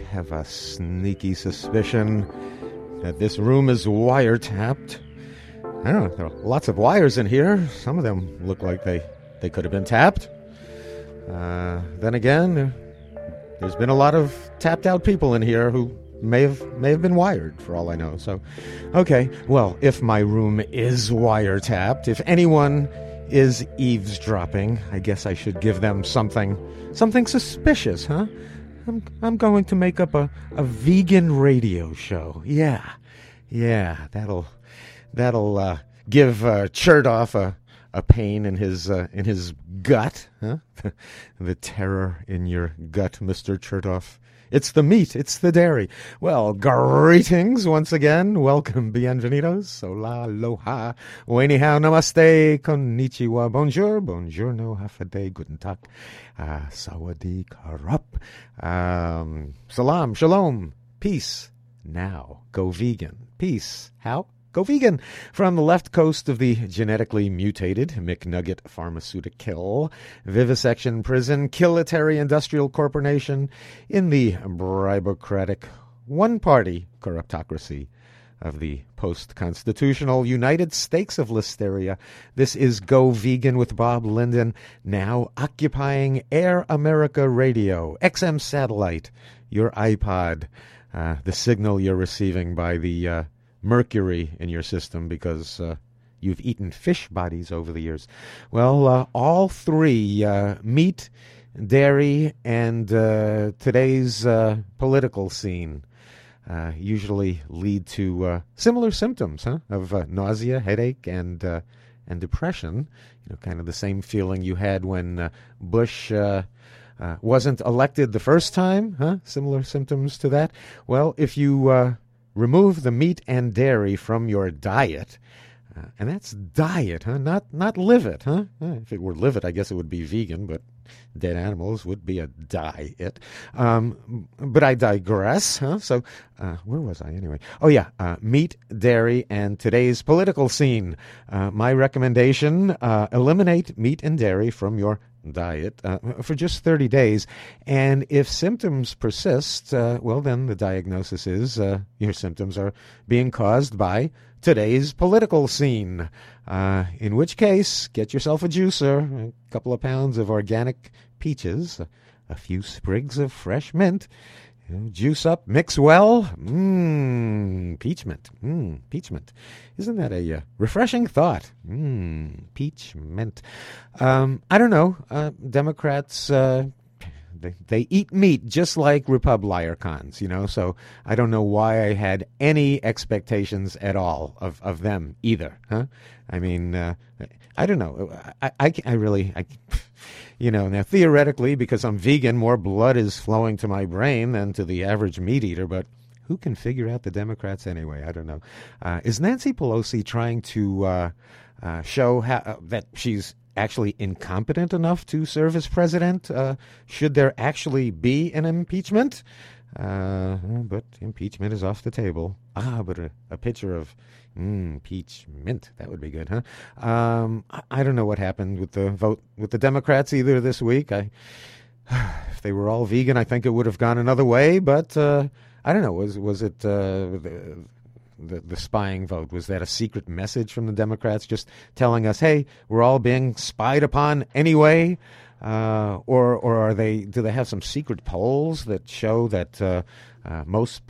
have a sneaky suspicion that this room is wiretapped. I don't know, there are lots of wires in here. Some of them look like they could have been tapped. Then again, there's been a lot of tapped out people in here who may have been wired, for all I know. So, okay, well, if my room is wiretapped, if anyone is eavesdropping, I guess I should give them something suspicious, huh? I'm going to make up a vegan radio show. Yeah, that'll give Chertoff a pain in his gut, huh? The terror in your gut, Mr. Chertoff. It's the meat, it's the dairy. Well, greetings once again. Welcome, bienvenidos, hola, aloha, ni hao, namaste, konnichiwa, bonjour, buongiorno, hafade, guten tag, sawadee karap, salam, shalom, peace, now, go vegan, peace, how? Go vegan. From the left coast of the genetically mutated McNugget Pharmaceutical Vivisection Prison Kilitary Industrial Corporation in the bribocratic one-party corruptocracy of the post-constitutional United States of Listeria, this is Go Vegan with Bob Linden, now occupying Air America Radio, XM Satellite, your iPod, the signal you're receiving by the mercury in your system because you've eaten fish bodies over the years. Well, all three, meat, dairy, and today's political scene usually lead to similar symptoms of nausea, headache, and depression. You know, kind of the same feeling you had when Bush wasn't elected the first time. Similar symptoms to that. Well, if you remove the meat and dairy from your diet, and that's diet, not live it, if it were live it, I guess it would be vegan, but dead animals would be a diet. But I digress, So, where was I anyway? Oh yeah, meat, dairy, and today's political scene. My recommendation, eliminate meat and dairy from your diet for just 30 days. And if symptoms persist, well, then the diagnosis is your symptoms are being caused by today's political scene. In which case, get yourself a juicer, a couple of pounds of organic peaches, a few sprigs of fresh mint, juice up, mix well. Peachment. Peachment. Isn't that a refreshing thought? Peachment. I don't know. Democrats, they eat meat just like Republicans, so I don't know why I had any expectations at all of them either. I mean, I don't know. I really... now theoretically, because I'm vegan, more blood is flowing to my brain than to the average meat eater, but who can figure out the Democrats anyway? I don't know. Is Nancy Pelosi trying to show that she's actually incompetent enough to serve as president? Should there actually be an impeachment? But impeachment is off the table. But a picture of peach mint, that would be good, huh? I don't know what happened with the vote with the Democrats either this week. If they were all vegan, I think it would have gone another way, but I don't know. Was it the spying vote? Was that a secret message from the Democrats just telling us, hey, we're all being spied upon anyway? Or do they have some secret polls that show that the most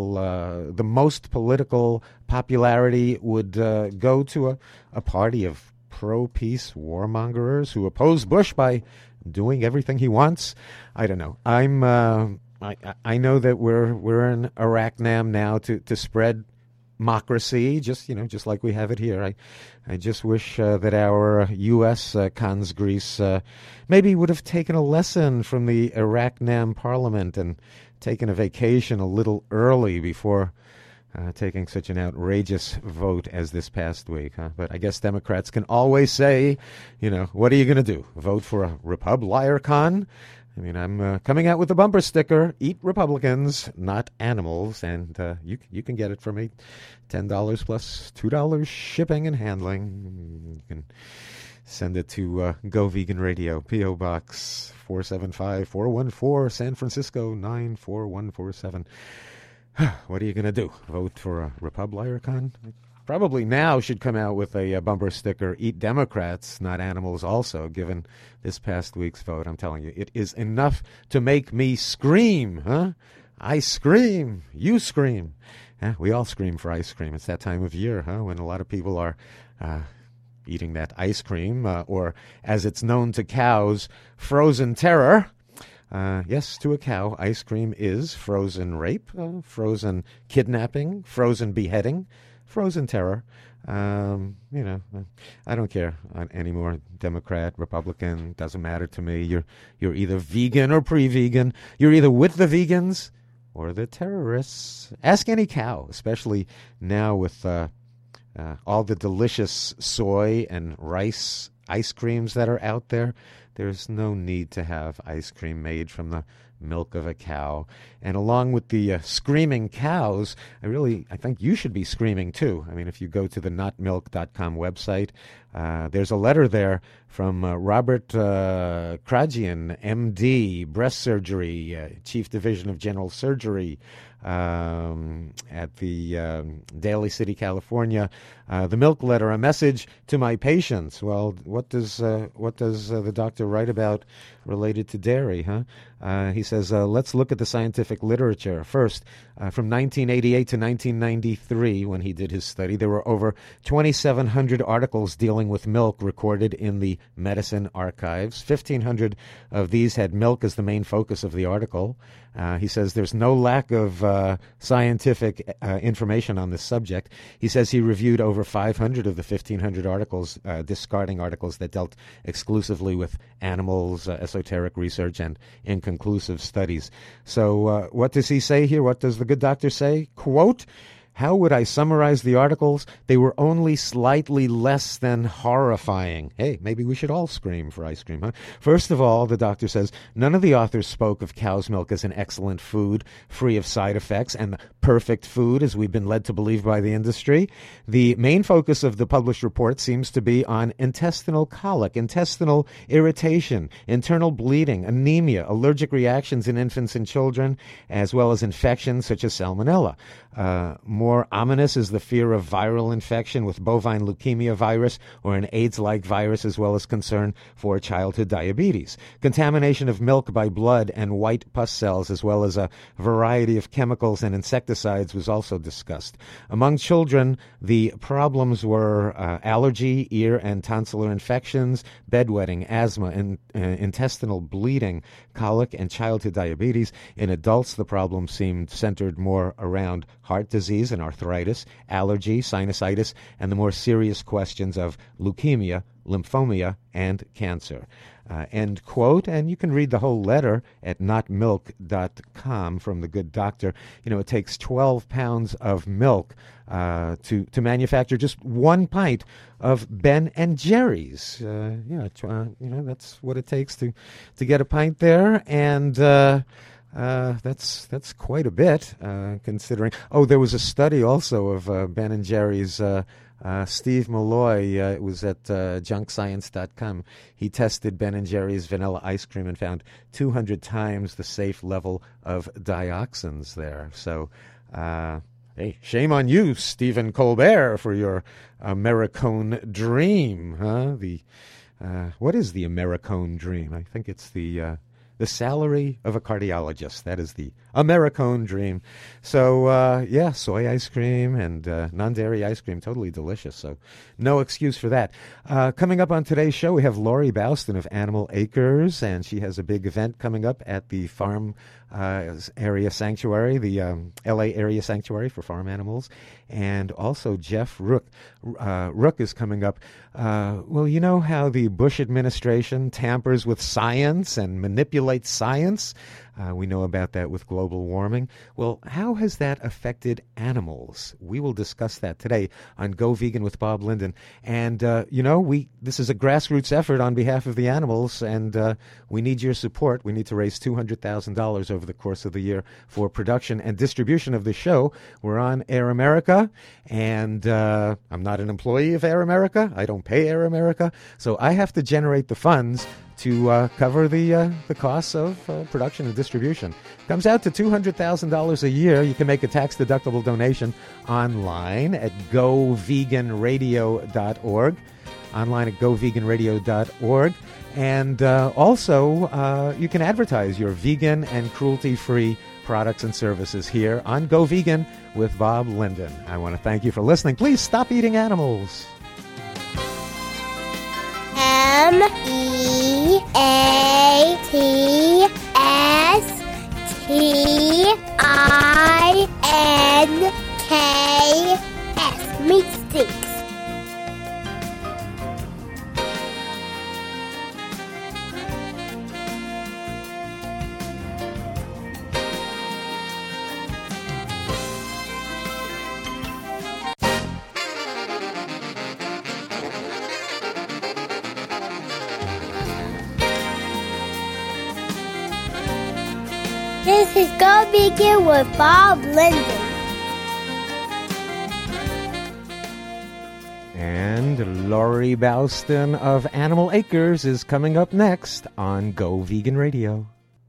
political popularity would go to a party of pro-peace warmongers who oppose Bush by doing everything he wants? I don't know. I know that we're in Arachnam now to spread democracy, just like we have it here. I just wish that our U.S. Consgrees maybe would have taken a lesson from the Arachnam Parliament and taken a vacation a little early before taking such an outrageous vote as this past week. But I guess Democrats can always say, what are you going to do? Vote for a Republican? I mean, I'm coming out with a bumper sticker, Eat Republicans, Not Animals, and you can get it from me, $10 plus $2 shipping and handling. You can send it to Go Vegan Radio, P.O. Box 475-414, San Francisco 94147. What are you going to do? Vote for a Republican? Probably now should come out with a bumper sticker, Eat Democrats, Not Animals also, given this past week's vote. I'm telling you, it is enough to make me scream, huh? I scream, you scream. We all scream for ice cream. It's that time of year, huh, when a lot of people are eating that ice cream, or as it's known to cows, frozen terror. Yes, to a cow, ice cream is frozen rape, frozen kidnapping, frozen beheading, frozen terror. I don't care anymore. Democrat, Republican, doesn't matter to me. You're either vegan or pre-vegan. You're either with the vegans or the terrorists. Ask any cow, especially now with all the delicious soy and rice ice creams that are out there. There's no need to have ice cream made from the milk of a cow. And along with the screaming cows, I think you should be screaming too. I mean, if you go to the notmilk.com website, there's a letter there from Robert Krajian, MD, breast surgery, Chief Division of General Surgery at the Daly City, California. The milk letter, a message to my patients. Well, what does the doctor write about related to dairy, huh? He says, let's look at the scientific literature. First, from 1988 to 1993, when he did his study, there were over 2,700 articles dealing with milk recorded in the medicine archives. 1,500 of these had milk as the main focus of the article. He says there's no lack of scientific information on this subject. He says he reviewed over 500 of the 1,500 articles, discarding articles that dealt exclusively with animals, esoteric research, and inconclusive studies. So what does he say here? What does the good doctor say? Quote, how would I summarize the articles? They were only slightly less than horrifying. Hey, maybe we should all scream for ice cream, huh? First of all, the doctor says, none of the authors spoke of cow's milk as an excellent food, free of side effects, and perfect food, as we've been led to believe by the industry. The main focus of the published report seems to be on intestinal colic, intestinal irritation, internal bleeding, anemia, allergic reactions in infants and children, as well as infections such as salmonella. More ominous is the fear of viral infection with bovine leukemia virus or an AIDS-like virus, as well as concern for childhood diabetes. Contamination of milk by blood and white pus cells, as well as a variety of chemicals and insecticides, was also discussed. Among children, the problems were allergy, ear and tonsillar infections, bedwetting, asthma, and intestinal bleeding, colic, and childhood diabetes. In adults, the problem seemed centered more around heart disease and arthritis, allergy, sinusitis, and the more serious questions of leukemia, lymphomia, and cancer. End quote. And you can read the whole letter at notmilk.com from the good doctor. You know, it takes 12 pounds of milk to manufacture just 1 pint of Ben and Jerry's. That's what it takes to get a pint there. And that's quite a bit, considering. Oh, there was a study also of Ben and Jerry's. Steve Malloy, it was at junkscience.com. He tested Ben and Jerry's vanilla ice cream and found 200 times the safe level of dioxins there. So, hey, shame on you, Stephen Colbert, for your Americone dream, huh? What is the Americone dream? I think it's the salary of a cardiologist. That is the Americone dream. So, soy ice cream and non-dairy ice cream, totally delicious. So no excuse for that. Coming up on today's show, we have Lori Bouston of Animal Acres, and she has a big event coming up at the Farm Area Sanctuary, the L.A. Area Sanctuary for Farm Animals, and also Jeff Rook. Rook is coming up. Well, you know how the Bush administration tampers with science and manipulates manipulate science. We know about that with global warming. Well, how has that affected animals? We will discuss that today on Go Vegan with Bob Linden. And, this is a grassroots effort on behalf of the animals, and we need your support. We need to raise $200,000 over the course of the year for production and distribution of the show. We're on Air America, and I'm not an employee of Air America. I don't pay Air America. So I have to generate the funds to cover the costs of production and distribution. Comes out to $200,000 a year. You can make a tax-deductible donation online at goveganradio.org. Online at goveganradio.org. And also, you can advertise your vegan and cruelty-free products and services here on Go Vegan with Bob Linden. I want to thank you for listening. Please stop eating animals. MEATSTINKS. Meat stinks. This is Go Vegan with Bob Linden. And Lori Bouston of Animal Acres is coming up next on Go Vegan Radio.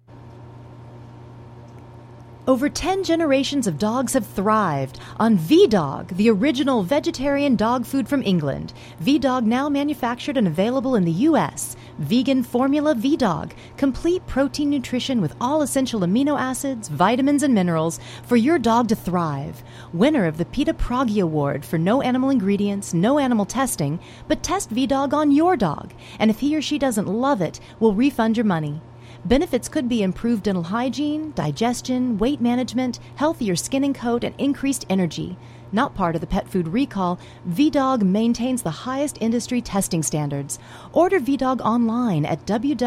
Over 10 generations of dogs have thrived on V-Dog, the original vegetarian dog food from England. V-Dog now manufactured and available in the U.S. Vegan formula V-Dog, complete protein nutrition with all essential amino acids, vitamins, and minerals for your dog to thrive. Winner of the PETA Proggy Award for no animal ingredients, no animal testing, but test V-Dog on your dog. And if he or she doesn't love it, we'll refund your money. Benefits could be improved dental hygiene, digestion, weight management, healthier skin and coat, and increased energy. Not part of the pet food recall, V-Dog maintains the highest industry testing standards. Order V-Dog online at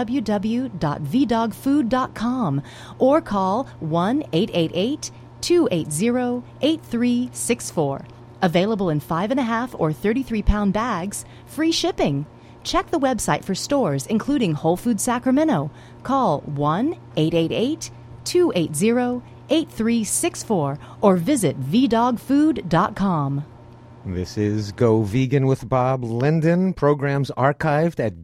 www.vdogfood.com or call 1-888-280-8364. Available in 5.5 or 33-pound bags. Free shipping. Check the website for stores, including Whole Foods Sacramento. Call 1-888-280-8364 or visit vdogfood.com. This is Go Vegan with Bob Linden. Programs archived at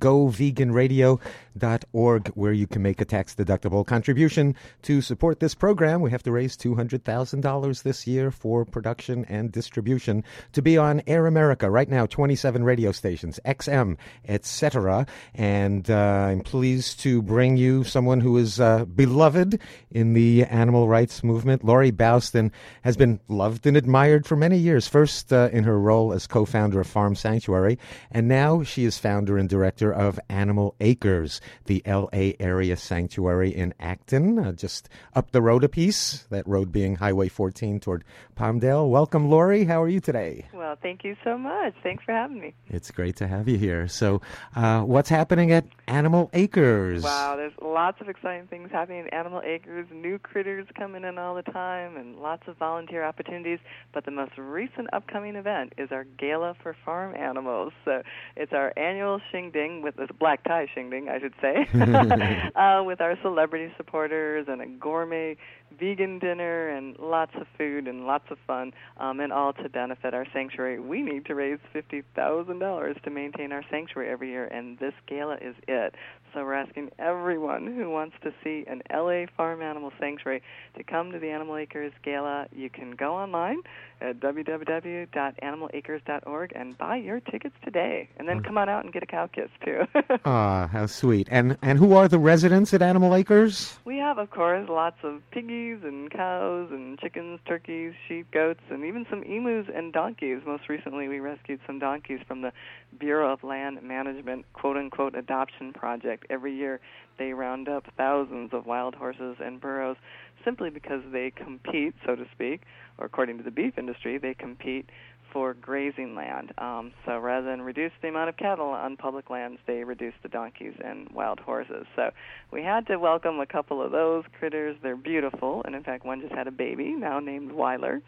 goveganradio.org, where you can make a tax-deductible contribution to support this program. We have to raise $200,000 this year for production and distribution to be on Air America. Right now, 27 radio stations, XM, etc. And I'm pleased to bring you someone who is beloved in the animal rights movement. Lori Bouston has been loved and admired for many years, first in her role as co-founder of Farm Sanctuary, and now she is founder and director of Animal Acres, the L.A. area sanctuary in Acton, just up the road a piece, that road being Highway 14 toward Palmdale. Welcome, Lori. How are you today? Well, thank you so much. Thanks for having me. It's great to have you here. So what's happening at Animal Acres? Wow, there's lots of exciting things happening at Animal Acres, new critters coming in all the time, and lots of volunteer opportunities. But the most recent upcoming event is our Gala for Farm Animals. So it's our annual shingding, with this black tie shingding, I should say, with our celebrity supporters and a gourmet vegan dinner and lots of food and lots of fun, and all to benefit our sanctuary. We need to raise $50,000 to maintain our sanctuary every year, and this gala is it. So we're asking everyone who wants to see an LA farm animal sanctuary to come to the Animal Acres Gala. You can go online at www.animalacres.org and buy your tickets today. And then come on out and get a cow kiss, too. How sweet. And who are the residents at Animal Acres? We have, of course, lots of piggies and cows and chickens, turkeys, sheep, goats, and even some emus and donkeys. Most recently, we rescued some donkeys from the Bureau of Land Management, quote-unquote, adoption project. Every year, they round up thousands of wild horses and burros. simply because they compete, so to speak, or according to the beef industry, they compete for grazing land. So rather than reduce the amount of cattle on public lands, they reduce the donkeys and wild horses. So we had to welcome a couple of those critters. They're beautiful, and in fact, one just had a baby, now named Weiler.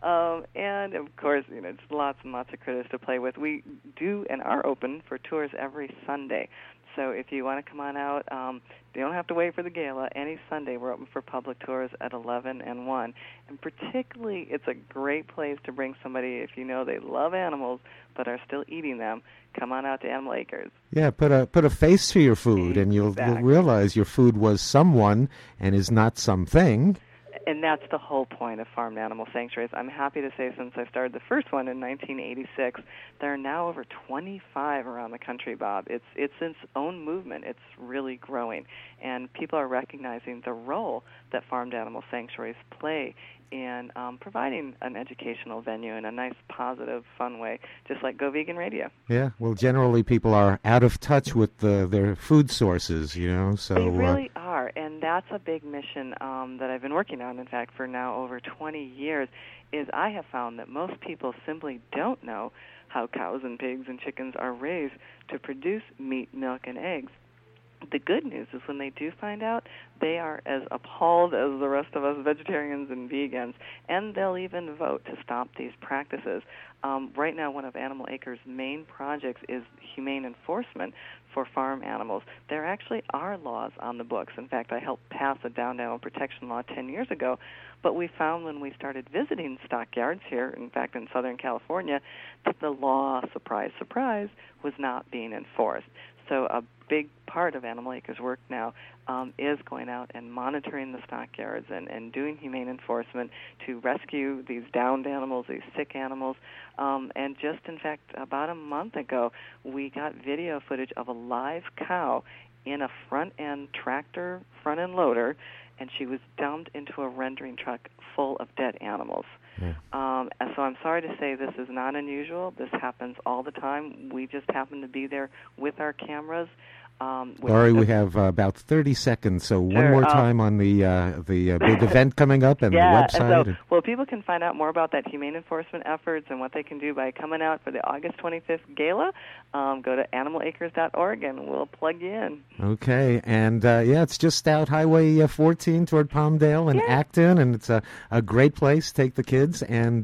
And, of course, just lots and lots of critters to play with. We do and are open for tours every Sunday. So if you want to come on out, you don't have to wait for the gala. Any Sunday we're open for public tours at 11 and 1. And particularly, it's a great place to bring somebody if you know they love animals but are still eating them. Come on out to Animal Acres. Yeah, put a face to your food, and you'll realize your food was someone and is not something. And that's the whole point of farmed animal sanctuaries. I'm happy to say since I started the first one in 1986, there are now over 25 around the country, Bob. It's its own movement. It's really growing. And people are recognizing the role that farmed animal sanctuaries play in providing an educational venue in a nice, positive, fun way, just like Go Vegan Radio. Yeah, well, generally people are out of touch with their food sources, so... They really are, and that's a big mission that I've been working on, in fact, for now over 20 years, is I have found that most people simply don't know how cows and pigs and chickens are raised to produce meat, milk, and eggs. The good news is when they do find out, they are as appalled as the rest of us vegetarians and vegans, and they'll even vote to stop these practices. Right now, one of Animal Acres' main projects is humane enforcement for farm animals. There actually are laws on the books. In fact, I helped pass a downed animal protection law 10 years ago, but we found when we started visiting stockyards here, in fact in Southern California, that the law, surprise, surprise, was not being enforced. So a big part of Animal Acres' work now is going out and monitoring the stockyards and doing humane enforcement to rescue these downed animals, these sick animals. And just, in fact, about a month ago, we got video footage of a live cow in a front-end tractor, front-end loader, and she was dumped into a rendering truck full of dead animals. Yeah. And so I'm sorry to say this is not unusual. This happens all the time. We just happen to be there with our cameras. Laurie, we have about 30 seconds, so one more time on the big event coming up and the website. And so, people can find out more about that humane enforcement efforts and what they can do by coming out for the August 25th gala. Go to animalacres.org and we'll plug you in. Okay, and it's just out Highway 14 toward Palmdale and Acton, and it's a great place. Take the kids and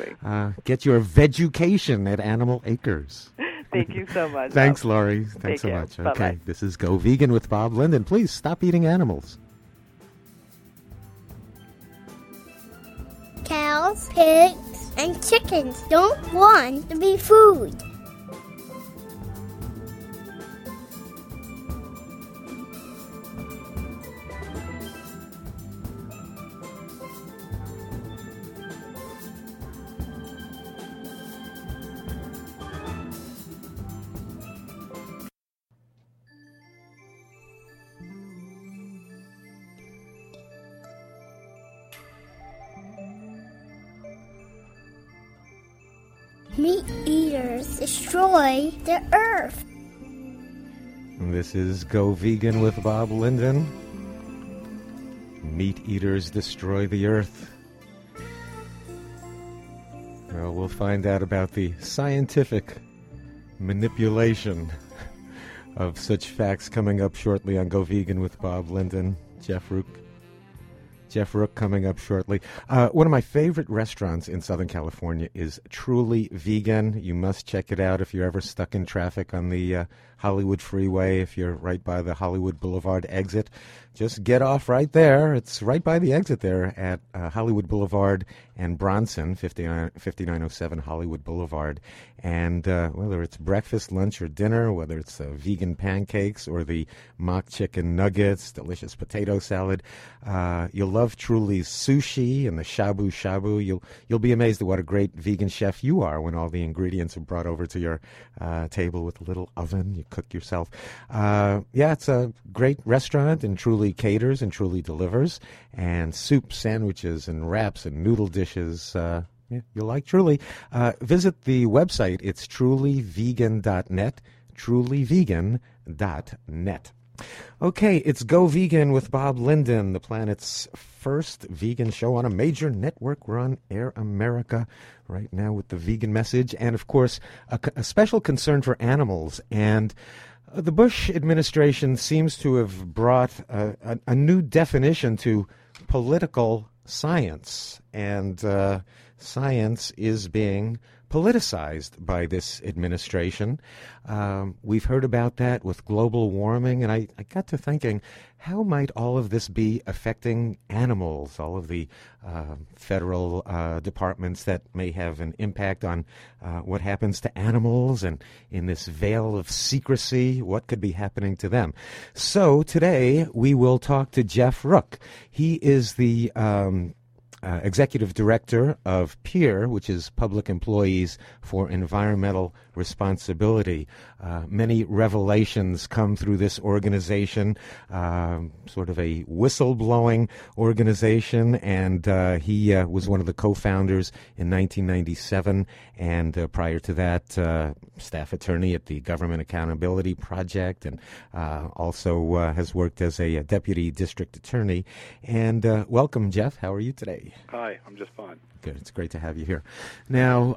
get your vegucation at Animal Acres. Thank you so much. Thanks, Laurie. Thanks so much. Bye-bye. Okay, this is Go Vegan with Bob Linden. Please stop eating animals. Cows, pigs, and chickens don't want to be food. Meat eaters destroy the earth. This is Go Vegan with Bob Linden. Meat eaters destroy the earth. Well, we'll find out about the scientific manipulation of such facts coming up shortly on Go Vegan with Bob Linden. Jeff Rook coming up shortly. One of my favorite restaurants in Southern California is Truly Vegan. You must check it out if you're ever stuck in traffic on the Hollywood Freeway, if you're right by the Hollywood Boulevard exit. Just get off right there. It's right by the exit there at Hollywood Boulevard and Bronson, 5907 Hollywood Boulevard. And whether it's breakfast, lunch, or dinner, whether it's vegan pancakes or the mock chicken nuggets, delicious potato salad, you'll love Truly's sushi and the shabu shabu. You'll be amazed at what a great vegan chef you are when all the ingredients are brought over to your table with a little oven. You cook yourself. It's a great restaurant and Truly caters and Truly delivers. And soup, sandwiches, and wraps and noodle dishes. You'll like Truly. Visit the website. It's trulyvegan.net. Trulyvegan.net. Okay, it's Go Vegan with Bob Linden, the planet's first vegan show on a major network. We're on Air America right now with the vegan message, and of course, a special concern for animals. And the Bush administration seems to have brought a new definition to political science, and science is being politicized by this administration. We've heard about that with global warming, and I got to thinking, how might all of this be affecting animals, all of the federal departments that may have an impact on what happens to animals, and in this veil of secrecy, what could be happening to them? So today we will talk to Jeff Rook. He is the Executive Director of PEER, which is Public Employees for Environmental Responsibility. Many revelations come through this organization, sort of a whistleblowing organization, and he was one of the co-founders in 1997, and prior to that, staff attorney at the Government Accountability Project, and also has worked as a deputy district attorney. And welcome, Jeff. How are you today? Hi, I'm just fine. Good. It's great to have you here. Now,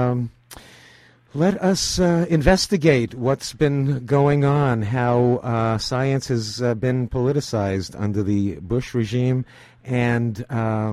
let us investigate what's been going on, how science has been politicized under the Bush regime, and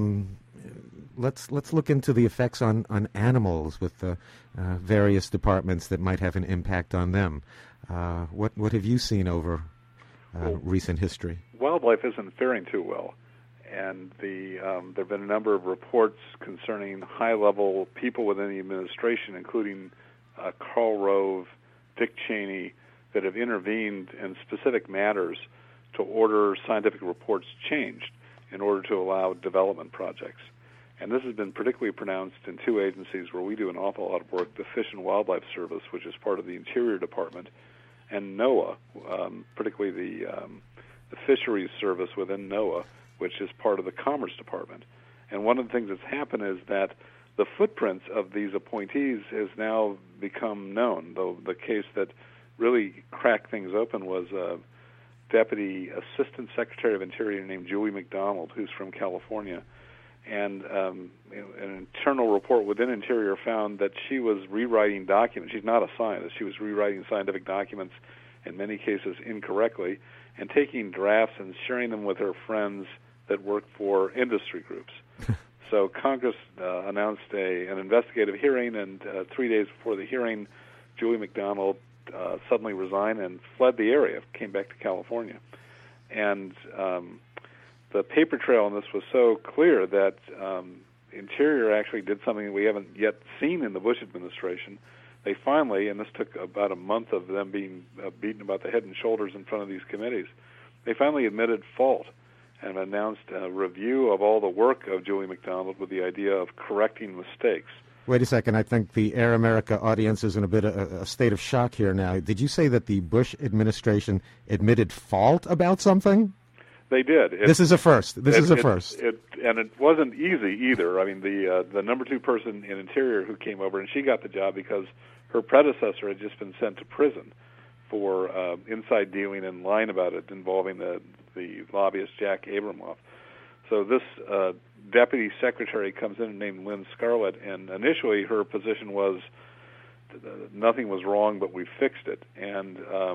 let's look into the effects on animals with the various departments that might have an impact on them. What have you seen over recent history? Wildlife isn't faring too well. And there have been a number of reports concerning high-level people within the administration, including Karl Rove, Dick Cheney, that have intervened in specific matters to order scientific reports changed in order to allow development projects. And this has been particularly pronounced in two agencies where we do an awful lot of work, the Fish and Wildlife Service, which is part of the Interior Department, and NOAA, particularly the Fisheries Service within NOAA, which is part of the Commerce Department. And one of the things that's happened is that the footprints of these appointees has now become known. Though the case that really cracked things open was a Deputy Assistant Secretary of Interior named Julie McDonald, who's from California. And an internal report within Interior found that she was rewriting documents. She's not a scientist. She was rewriting scientific documents, in many cases incorrectly, and taking drafts and sharing them with her friends that work for industry groups. So Congress announced an investigative hearing, and 3 days before the hearing, Julie McDonald suddenly resigned and fled the area, came back to California. And the paper trail on this was so clear that Interior actually did something that we haven't yet seen in the Bush administration. They finally, and this took about a month of them being beaten about the head and shoulders in front of these committees, they finally admitted fault and announced a review of all the work of Julie McDonald with the idea of correcting mistakes. Wait a second. I think the Air America audience is in a bit of a state of shock here now. Did you say that the Bush administration admitted fault about something? They did. This is a first. And it wasn't easy either. I mean, the number two person in Interior who came over, and she got the job because her predecessor had just been sent to prison for inside dealing and lying about it involving the lobbyist Jack Abramoff. So this deputy secretary comes in named Lynn Scarlett, and initially her position was nothing was wrong, but we fixed it. And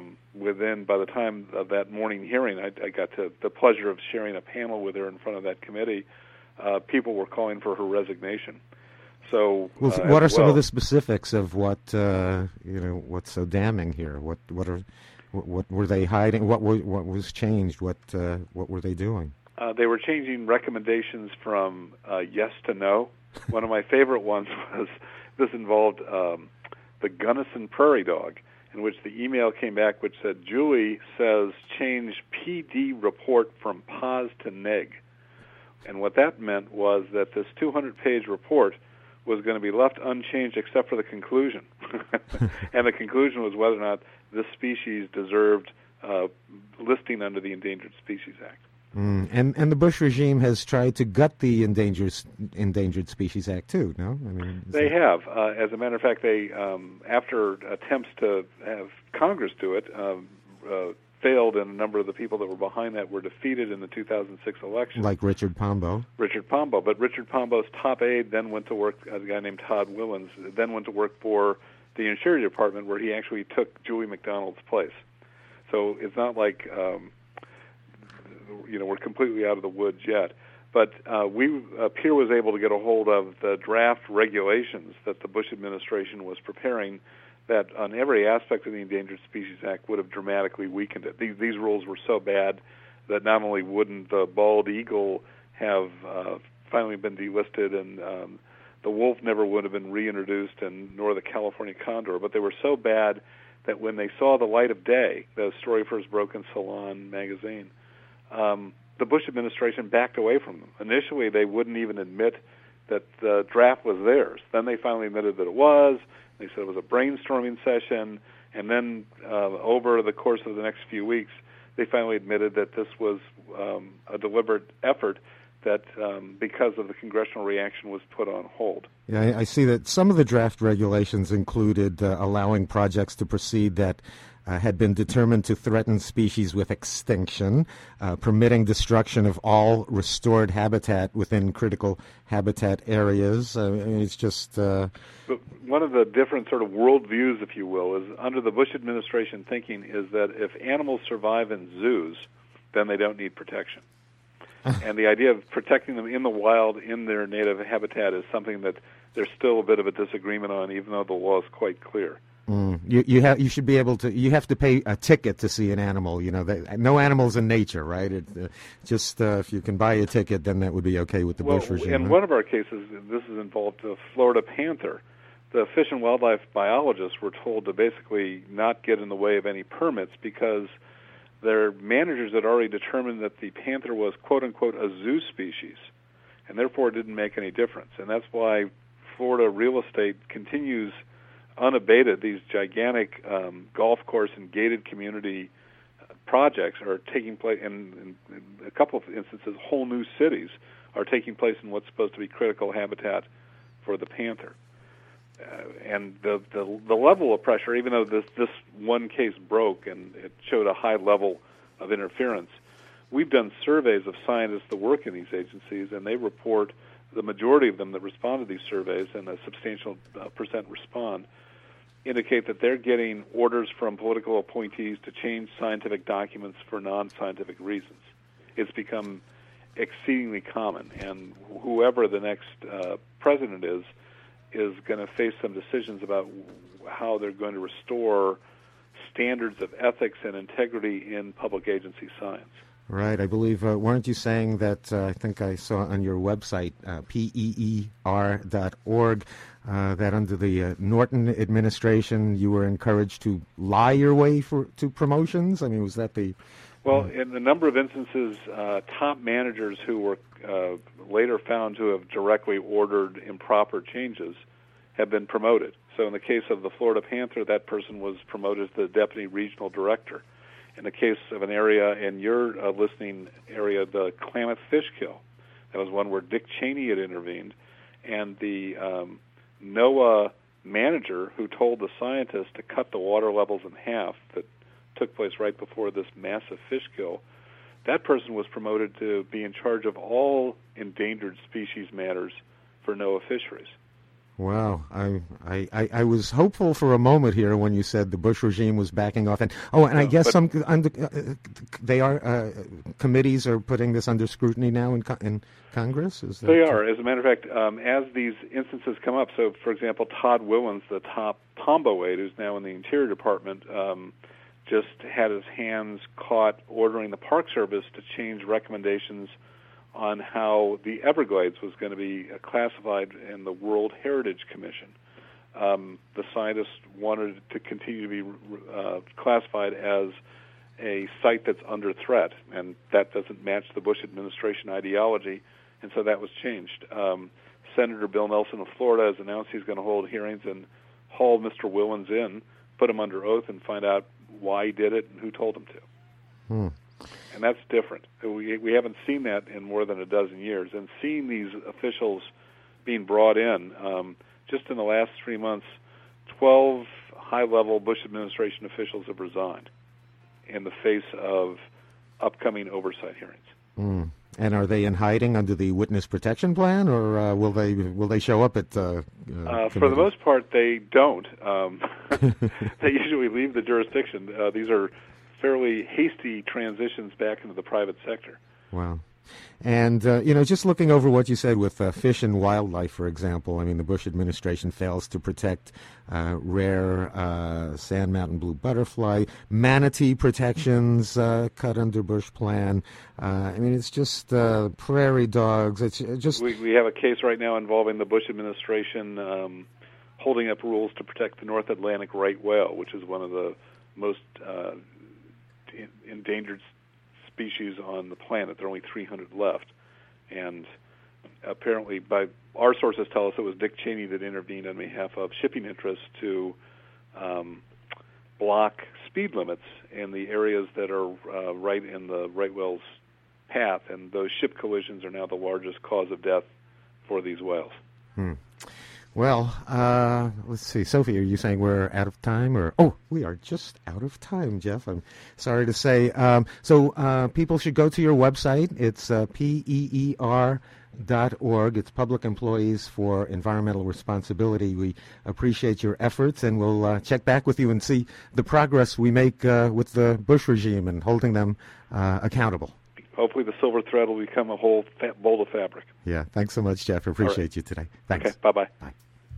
by the time of that morning hearing, I got the pleasure of sharing a panel with her in front of that committee. People were calling for her resignation. So, what are some of the specifics of what's so damning here? What were they hiding? What was changed? What were they doing? They were changing recommendations from yes to no. One of my favorite ones was this involved the Gunnison prairie dog, in which the email came back which said, Julie says change PD report from POS to neg. And what that meant was that this 200-page report was going to be left unchanged except for the conclusion. And the conclusion was whether or not this species deserved listing under the Endangered Species Act. And the Bush regime has tried to gut the Endangered Species Act too. No, I mean they have. As a matter of fact, they after attempts to have Congress do it, failed, and a number of the people that were behind that were defeated in the 2006 election. Like Richard Pombo. But Richard Pombo's top aide then went to work, a guy named Todd Willens, then went to work for the Interior Department, where he actually took Julie McDonald's place. So it's not like we're completely out of the woods yet. But Peer was able to get a hold of the draft regulations that the Bush administration was preparing that on every aspect of the Endangered Species Act would have dramatically weakened it. These rules were so bad that not only wouldn't the bald eagle have finally been delisted, and the wolf never would have been reintroduced, and nor the California condor, but they were so bad that when they saw the light of day, the story first broke in Salon magazine, the Bush administration backed away from them. Initially, they wouldn't even admit that the draft was theirs. Then they finally admitted that it was. They said it was a brainstorming session. And then over the course of the next few weeks, they finally admitted that this was a deliberate effort that, because of the congressional reaction, was put on hold. Yeah, I see that some of the draft regulations included allowing projects to proceed that had been determined to threaten species with extinction, permitting destruction of all restored habitat within critical habitat areas. It's just... But one of the different sort of worldviews, if you will, is under the Bush administration thinking is that if animals survive in zoos, then they don't need protection. And the idea of protecting them in the wild, in their native habitat, is something that there's still a bit of a disagreement on, even though the law is quite clear. You should be able to. You have to pay a ticket to see an animal. No animals in nature, right? If you can buy a ticket, then that would be okay with the Bush regime. In one of our cases, this has involved the Florida panther. The fish and wildlife biologists were told to basically not get in the way of any permits because their managers had already determined that the panther was quote unquote a zoo species, and therefore it didn't make any difference. And that's why Florida real estate continues unabated. These gigantic golf course and gated community projects are taking place in a couple of instances. Whole new cities are taking place in what's supposed to be critical habitat for the panther. And the level of pressure, even though this one case broke and it showed a high level of interference, we've done surveys of scientists that work in these agencies, and they report, the majority of them that respond to these surveys, and a substantial percent respond, indicate that they're getting orders from political appointees to change scientific documents for non-scientific reasons. It's become exceedingly common, and whoever the next president is going to face some decisions about how they're going to restore standards of ethics and integrity in public agency science. Right. I believe, weren't you saying that, I think I saw on your website, PEER.org, that under the Norton administration you were encouraged to lie your way to promotions? I mean, was that the... Well, in a number of instances, top managers who were later found to have directly ordered improper changes have been promoted. So in the case of the Florida panther, that person was promoted to the deputy regional director. In the case of an area in your listening area, the Klamath fish kill, that was one where Dick Cheney had intervened, and the NOAA manager who told the scientists to cut the water levels in half that took place right before this massive fish kill, that person was promoted to be in charge of all endangered species matters for NOAA fisheries. Wow, I was hopeful for a moment here when you said the Bush regime was backing off, I guess some committees are putting this under scrutiny now in Congress. Is that they are, as a matter of fact, as these instances come up. So, for example, Todd Willens, the top Pombo aide, who's now in the Interior Department, just had his hands caught ordering the Park Service to change recommendations on how the Everglades was going to be classified in the World Heritage Commission. The scientists wanted it to continue to be classified as a site that's under threat, and that doesn't match the Bush administration ideology, and so that was changed. Senator Bill Nelson of Florida has announced he's going to hold hearings and haul Mr. Willens in, put him under oath, and find out why he did it and who told him to. And that's different. We haven't seen that in more than a dozen years. And seeing these officials being brought in, just in the last 3 months, 12 high-level Bush administration officials have resigned. in the face of upcoming oversight hearings. Mm. And are they in hiding under the witness protection plan, or will they show up at? For the most part, they don't. They usually leave the jurisdiction. These are fairly hasty transitions back into the private sector. Wow. And, just looking over what you said with fish and wildlife, for example, I mean, the Bush administration fails to protect rare sand mountain blue butterfly, manatee protections cut under Bush plan. I mean, it's just prairie dogs. It's just... We have a case right now involving the Bush administration holding up rules to protect the North Atlantic right whale, which is one of the most endangered species on the planet. There are only 300 left, and apparently, by our sources tell us it was Dick Cheney that intervened on behalf of shipping interests to block speed limits in the areas that are right in the right whale's path, and those ship collisions are now the largest cause of death for these whales. Well, let's see. Sophie, are you saying we're out of time? Oh, we are just out of time, Jeff. I'm sorry to say. So people should go to your website. It's PEER.org. It's Public Employees for Environmental Responsibility. We appreciate your efforts, and we'll check back with you and see the progress we make with the Bush regime and holding them accountable. Hopefully the silver thread will become a whole bolt of fabric. Yeah, thanks so much, Jeff. Appreciate you today. Thanks. Okay, bye-bye. Bye.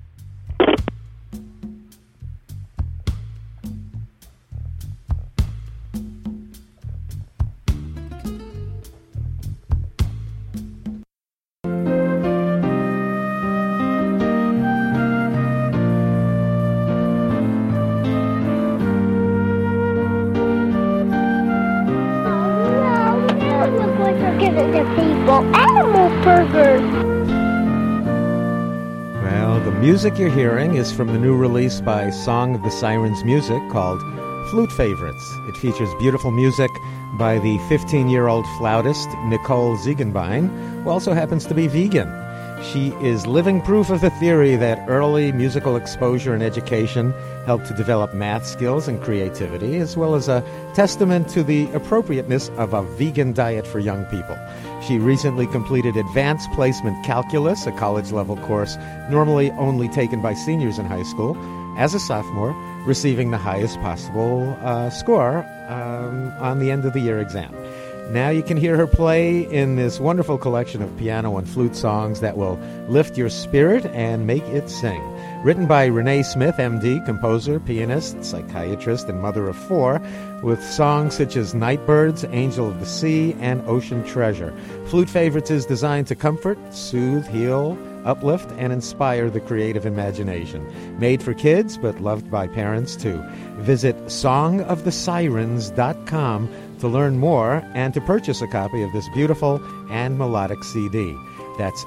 Well, the music you're hearing is from the new release by Song of the Sirens Music called Flute Favorites. It features beautiful music by the 15-year-old flautist Nicole Ziegenbein, who also happens to be vegan. She is living proof of the theory that early musical exposure and education help to develop math skills and creativity, as well as a testament to the appropriateness of a vegan diet for young people. She recently completed Advanced Placement Calculus, a college-level course normally only taken by seniors in high school, as a sophomore, receiving the highest possible score on the end-of-the-year exam. Now you can hear her play in this wonderful collection of piano and flute songs that will lift your spirit and make it sing. Written by Renee Smith, M.D., composer, pianist, psychiatrist, and mother of four, with songs such as Nightbirds, Angel of the Sea, and Ocean Treasure. Flute Favorites is designed to comfort, soothe, heal, uplift, and inspire the creative imagination. Made for kids, but loved by parents, too. Visit songofthesirens.com to learn more and to purchase a copy of this beautiful and melodic CD. That's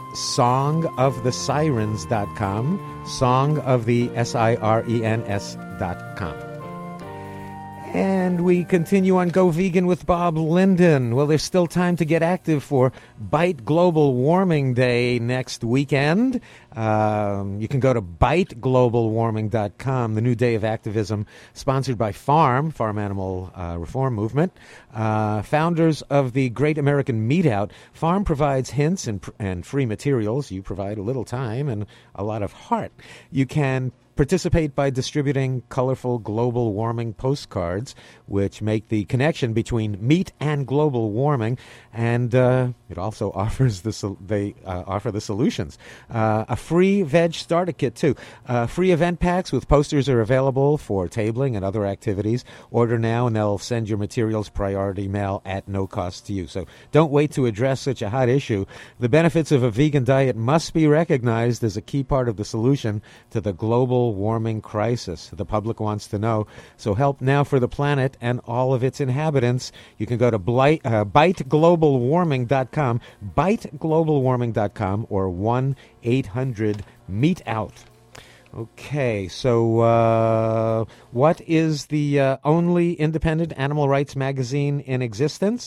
songofthesirens.com, songofthesirens.com. And we continue on Go Vegan with Bob Linden. Well, there's still time to get active for Bite Global Warming Day next weekend. You can go to biteglobalwarming.com, the new day of activism sponsored by Farm Animal Reform Movement. Founders of the Great American Meat Out, Farm provides hints and free materials. You provide a little time and a lot of heart. You can participate by distributing colorful global warming postcards, which make the connection between meat and global warming, and it also offers they offer the solutions. A free veg starter kit too. Free event packs with posters are available for tabling and other activities. Order now, and they'll send your materials priority mail at no cost to you. So don't wait to address such a hot issue. The benefits of a vegan diet must be recognized as a key part of the solution to the global warming crisis. The public wants to know. So help now for the planet and all of its inhabitants. You can go to biteglobalwarming.com, biteglobalwarming.com, or 1-800-MEAT-OUT. Okay, so what is the only independent animal rights magazine in existence?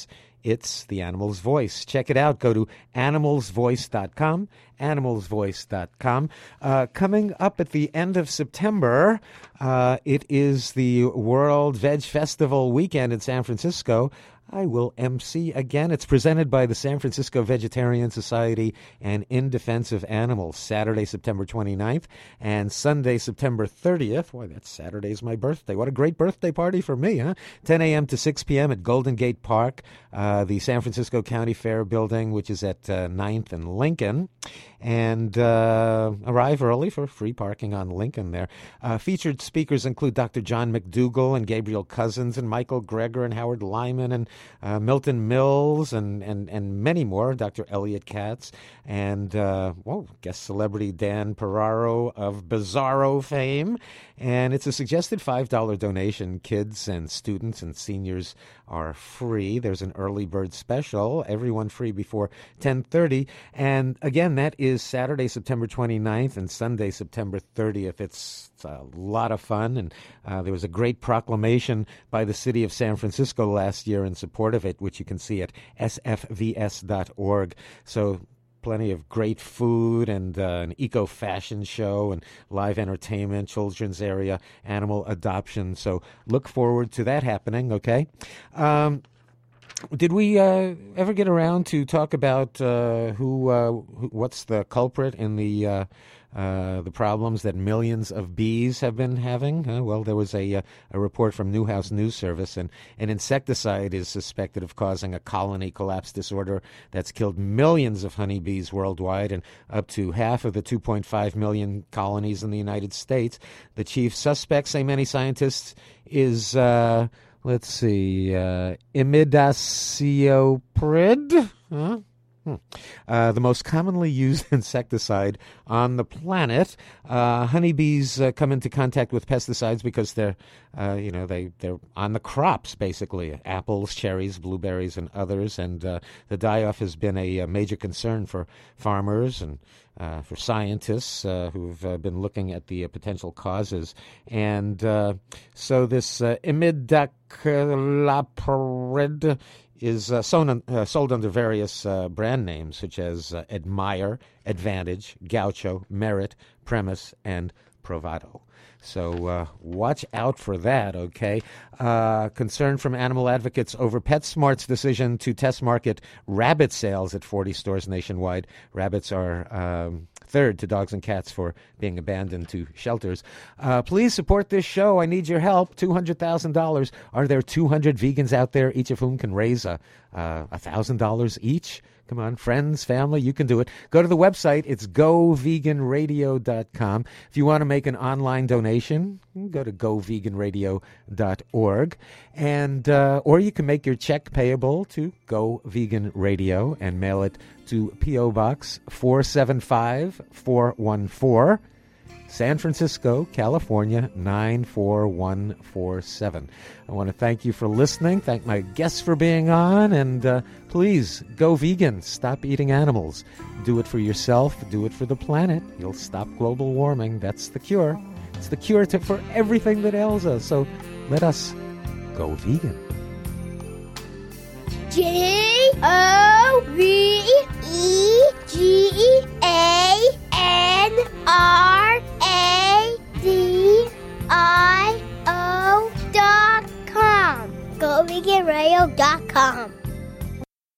It's the animal's voice. Check it out. Go to animalsvoice.com, animalsvoice.com. Coming up at the end of September, it is the World Veg Festival weekend in San Francisco. I will MC again. It's presented by the San Francisco Vegetarian Society and In Defense of Animals, Saturday, September 29th, and Sunday, September 30th. Boy, that Saturday's my birthday. What a great birthday party for me, huh? 10 a.m. to 6 p.m. at Golden Gate Park, the San Francisco County Fair building, which is at 9th and Lincoln. And arrive early for free parking on Lincoln there. Featured speakers include Dr. John McDougall and Gabriel Cousins and Michael Greger and Howard Lyman and Milton Mills and many more, Dr. Elliot Katz, and guest celebrity Dan Peraro of Bizarro fame. And it's a suggested $5 donation. Kids and students and seniors are free. There's an early bird special, everyone free before 10:30. And again, that is Saturday, September 29th and Sunday, September 30th. It's a lot of fun, and there was a great proclamation by the city of San Francisco last year in support of it, which you can see at sfvs.org. So plenty of great food and an eco-fashion show and live entertainment, children's area, animal adoption. So look forward to that happening, okay? Did we ever get around to talk about what's the culprit in the problems that millions of bees have been having? Well, there was a report from Newhouse News Service, and an insecticide is suspected of causing a colony collapse disorder that's killed millions of honeybees worldwide and up to half of the 2.5 million colonies in the United States. The chief suspect, say many scientists, is imidacloprid. The most commonly used insecticide on the planet. Honeybees come into contact with pesticides because they're on the crops, basically, apples, cherries, blueberries, and others. And the die-off has been a major concern for farmers and for scientists who've been looking at the potential causes. And so this imidacloprid is sold under various brand names, such as Admire, Advantage, Gaucho, Merit, Premise, and Provado. So watch out for that, okay? Concern from animal advocates over PetSmart's decision to test market rabbit sales at 40 stores nationwide. Rabbits are third to dogs and cats for being abandoned to shelters. Please support this show. I need your help. $200,000. Are there 200 vegans out there, each of whom can raise $1,000 each? Come on, friends, family, you can do it. Go to the website. It's goveganradio.com. If you want to make an online donation, go to goveganradio.org. And or you can make your check payable to Go Vegan Radio and mail it to P.O. Box 475-414, San Francisco, California, 94147. I want to thank you for listening, thank my guests for being on, and please, go vegan. Stop eating animals. Do it for yourself. Do it for the planet. You'll stop global warming. That's the cure. It's the cure for everything that ails us. So let us go vegan. GoVeganRadio.com. GoVeganRadio.com.